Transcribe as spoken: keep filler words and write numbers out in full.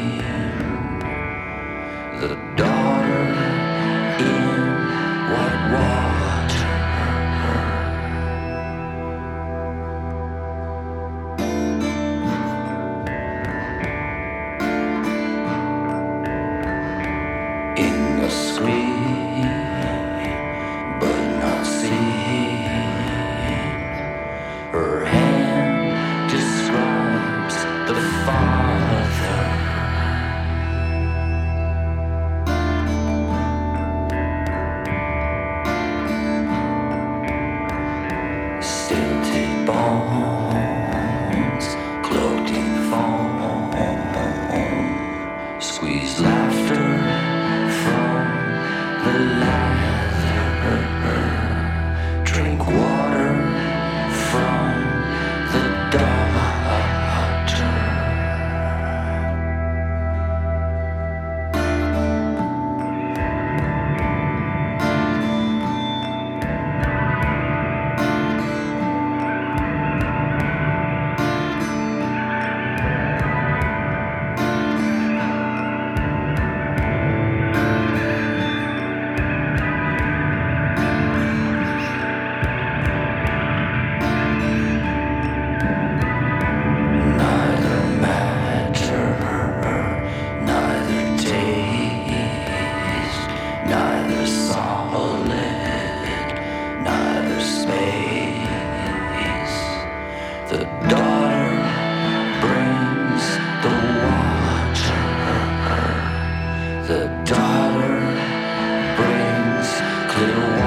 The daughter in white water. In the screen, but not seen. Her hand describes the father. Stilted bones, cloaked in foam, squeeze laughter from the lather, drink water from the daughter. Neither matter, neither taste, neither solid, neither space. The daughter brings the water. The daughter brings clear water.